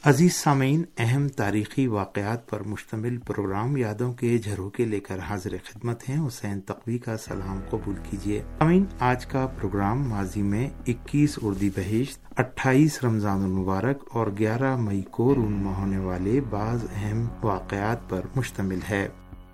عزیز سامعین، اہم تاریخی واقعات پر مشتمل پروگرام یادوں کے جھروکے لے کر حاضر خدمت ہیں۔ حسین تقوی کا سلام قبول کیجیے۔ سامعین، آج کا پروگرام ماضی میں 21 اردیبہشت، 28 رمضان المبارک اور 11 مئی کو رونما ہونے والے بعض اہم واقعات پر مشتمل ہے۔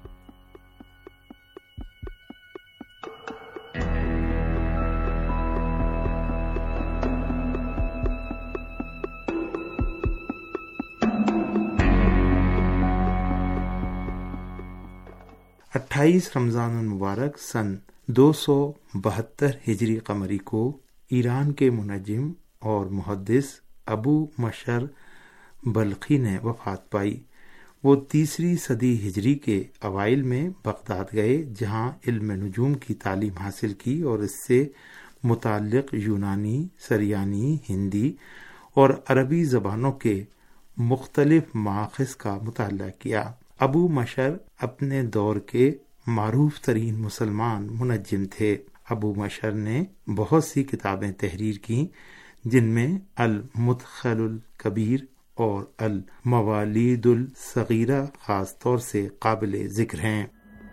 رمضان المبارک سن 272 ہجری قمری کو ایران کے منجم اور محدث ابو مشر بلخی نے وفات پائی۔ وہ 3 صدی ہجری کے اوائل میں بغداد گئے، جہاں علم نجوم کی تعلیم حاصل کی اور اس سے متعلق یونانی، سریانی، ہندی اور عربی زبانوں کے مختلف مآخذ کا مطالعہ کیا۔ ابو مشر اپنے دور کے معروف ترین مسلمان منجم تھے۔ ابو مشر نے بہت سی کتابیں تحریر کی، جن میں المدخل الکبیر اور الموالید الصغیرہ خاص طور سے قابل ذکر ہیں۔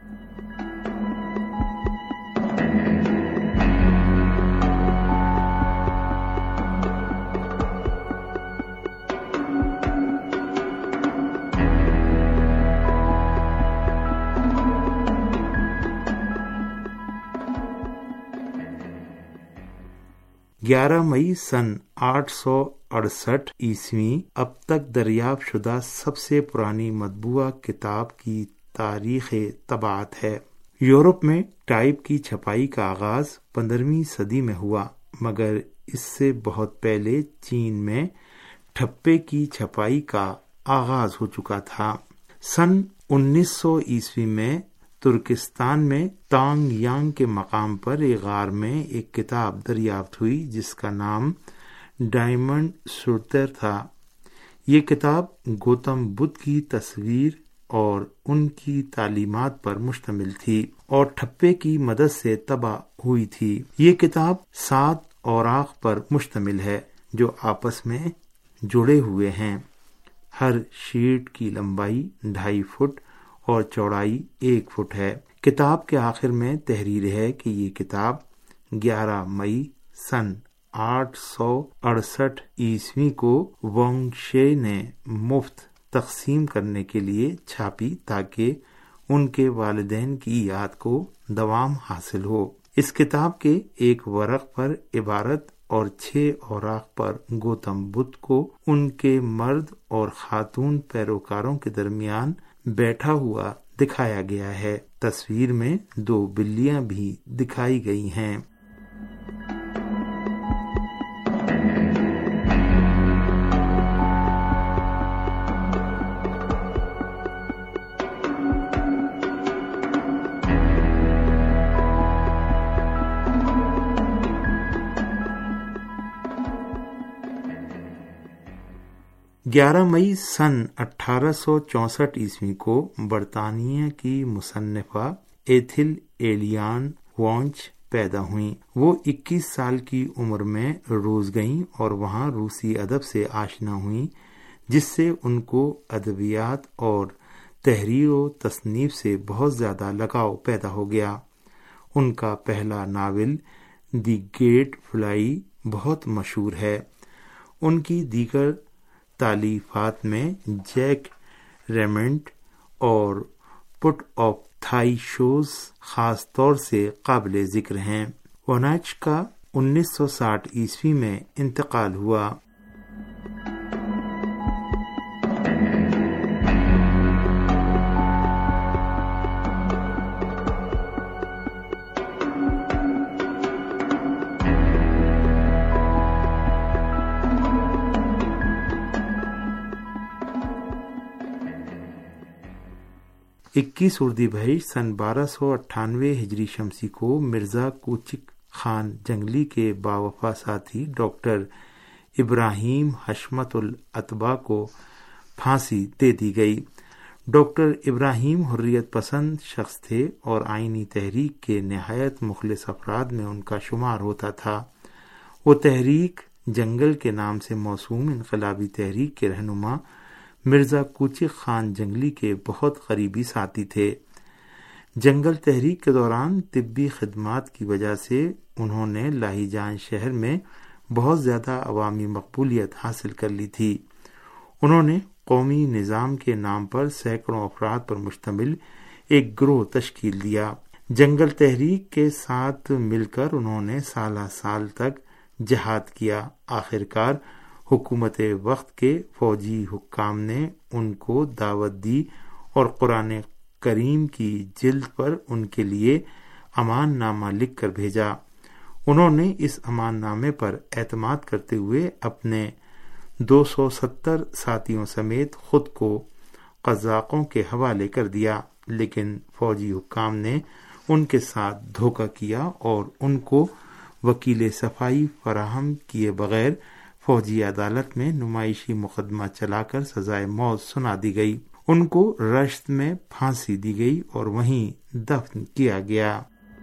11 مئی سن 868 عیسوی اب تک دریافت شدہ سب سے پرانی مطبوعہ کتاب کی تاریخ طباعت ہے۔ یورپ میں ٹائپ کی چھپائی کا آغاز 15ویں صدی میں ہوا، مگر اس سے بہت پہلے چین میں ٹھپے کی چھپائی کا آغاز ہو چکا تھا۔ سن 1900 عیسوی میں ترکستان میں تانگ یانگ کے مقام پر ایک غار میں ایک کتاب دریافت ہوئی جس کا نام ڈائمنڈ سوتر تھا۔ یہ کتاب گوتم بدھ کی تصویر اور ان کی تعلیمات پر مشتمل تھی اور ٹھپے کی مدد سے طبع ہوئی تھی۔ یہ کتاب 7 اوراق پر مشتمل ہے جو آپس میں جڑے ہوئے ہیں۔ ہر شیٹ کی لمبائی 2.5 فٹ اور چوڑائی 1 فٹ ہے۔ کتاب کے آخر میں تحریر ہے کہ یہ کتاب 11 مئی سن 868 عیسوی کو وانگ شے نے مفت تقسیم کرنے کے لیے چھاپی تاکہ ان کے والدین کی یاد کو دوام حاصل ہو۔ اس کتاب کے ایک ورق پر عبارت اور 6 اوراق پر گوتم بدھ کو ان کے مرد اور خاتون پیروکاروں کے درمیان بیٹھا ہوا دکھایا گیا ہے۔ تصویر میں 2 بلیاں بھی دکھائی گئی ہیں۔ گیارہ مئی سن 1864 عیسوی کو برطانیہ کی مصنفہ ایتھل ایلیان وانچ پیدا ہوئیں۔ وہ 21 سال کی عمر میں روس گئیں اور وہاں روسی ادب سے آشنا ہوئیں، جس سے ان کو ادبیات اور تحریر و تصنیف سے بہت زیادہ لگاؤ پیدا ہو گیا۔ ان کا پہلا ناول دی گیٹ فلائی بہت مشہور ہے۔ ان کی دیگر تالیفات میں جیک ریمنڈ اور پٹ آف تھائی شوز خاص طور سے قابل ذکر ہیں۔ وانچ کا 1960 عیسوی میں انتقال ہوا۔ اکیس اردیبہشت سن 1298 ہجری شمسی کو مرزا کوچک خان جنگلی کے باوفا ساتھی ڈاکٹر ابراہیم حشمت الاتبا کو پھانسی دے دی گئی۔ ڈاکٹر ابراہیم حریت پسند شخص تھے اور آئینی تحریک کے نہایت مخلص افراد میں ان کا شمار ہوتا تھا۔ وہ تحریک جنگل کے نام سے موسوم انقلابی تحریک کے رہنما مرزا کوچک خان جنگلی کے بہت قریبی ساتھی تھے۔ جنگل تحریک کے دوران طبی خدمات کی وجہ سے انہوں نے لاہیجان شہر میں بہت زیادہ عوامی مقبولیت حاصل کر لی تھی۔ انہوں نے قومی نظام کے نام پر سینکڑوں افراد پر مشتمل ایک گروہ تشکیل دیا۔ جنگل تحریک کے ساتھ مل کر انہوں نے سالہ سال تک جہاد کیا۔ آخرکار حکومت وقت کے فوجی حکام نے ان کو دعوت دی اور قرآن کریم کی جلد پر ان کے لیے امان نامہ لکھ کر بھیجا۔ انہوں نے اس امان نامے پر اعتماد کرتے ہوئے اپنے 270 ساتھیوں سمیت خود کو قزاقوں کے حوالے کر دیا، لیکن فوجی حکام نے ان کے ساتھ دھوکہ کیا اور ان کو وکیل صفائی فراہم کیے بغیر فوجی عدالت میں نمائشی مقدمہ چلا کر سزائے موت سنا دی گئی۔ ان کو رشت میں پھانسی دی گئی اور وہیں دفن کیا گیا۔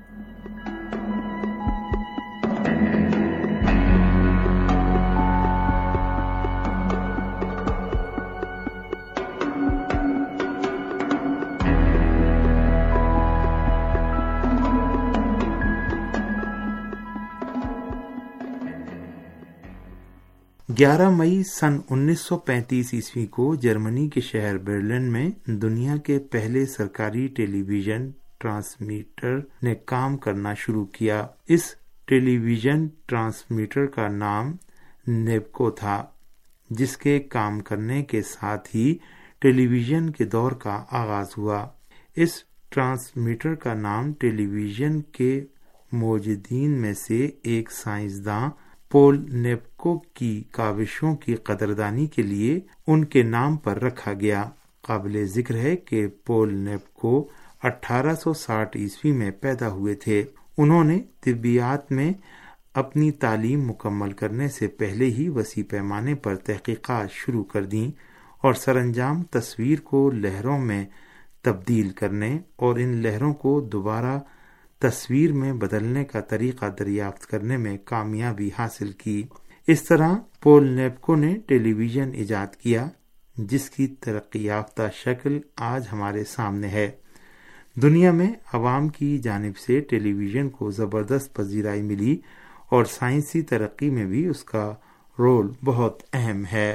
11 مئی سن 1935 عیسوی کو جرمنی کے شہر برلن میں دنیا کے پہلے سرکاری ٹیلی ویژن ٹرانسمیٹر نے کام کرنا شروع کیا۔ اس ٹیلی ویژن ٹرانسمیٹر کا نام نیبکو تھا، جس کے کام کرنے کے ساتھ ہی ٹیلی ویژن کے دور کا آغاز ہوا۔ اس ٹرانسمیٹر کا نام ٹیلی ویژن کے موجدین میں سے ایک سائنسداں پول نیبکو کی کاوشوں کی قدردانی کے لیے ان کے نام پر رکھا گیا۔ قابل ذکر ہے کہ پول نیبکو 1860 عیسوی میں پیدا ہوئے تھے۔ انہوں نے طبیعیات میں اپنی تعلیم مکمل کرنے سے پہلے ہی وسیع پیمانے پر تحقیقات شروع کر دیں اور سر انجام تصویر کو لہروں میں تبدیل کرنے اور ان لہروں کو دوبارہ تصویر میں بدلنے کا طریقہ دریافت کرنے میں کامیابی حاصل کی۔ اس طرح پول نیبکو نے ٹیلی ویژن ایجاد کیا، جس کی ترقی یافتہ شکل آج ہمارے سامنے ہے۔ دنیا میں عوام کی جانب سے ٹیلی ویژن کو زبردست پذیرائی ملی اور سائنسی ترقی میں بھی اس کا رول بہت اہم ہے۔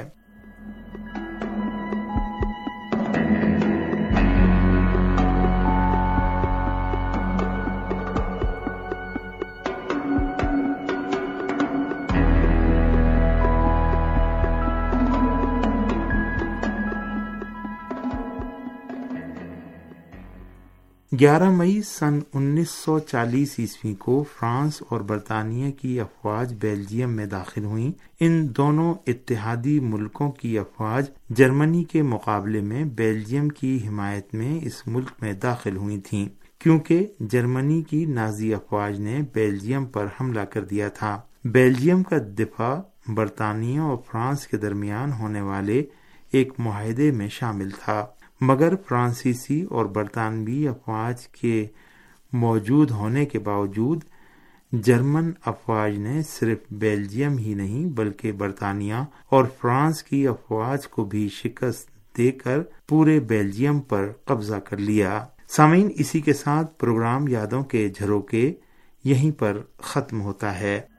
11 مئی سن 1940 عیسوی کو فرانس اور برطانیہ کی افواج بیلجیم میں داخل ہوئیں۔ ان دونوں اتحادی ملکوں کی افواج جرمنی کے مقابلے میں بیلجیم کی حمایت میں اس ملک میں داخل ہوئی تھیں، کیونکہ جرمنی کی نازی افواج نے بیلجیم پر حملہ کر دیا تھا۔ بیلجیم کا دفاع برطانیہ اور فرانس کے درمیان ہونے والے ایک معاہدے میں شامل تھا، مگر فرانسیسی اور برطانوی افواج کے موجود ہونے کے باوجود جرمن افواج نے صرف بیلجیم ہی نہیں بلکہ برطانیہ اور فرانس کی افواج کو بھی شکست دے کر پورے بیلجیم پر قبضہ کر لیا۔ سامعین، اسی کے ساتھ پروگرام یادوں کے جھروکے یہیں پر ختم ہوتا ہے۔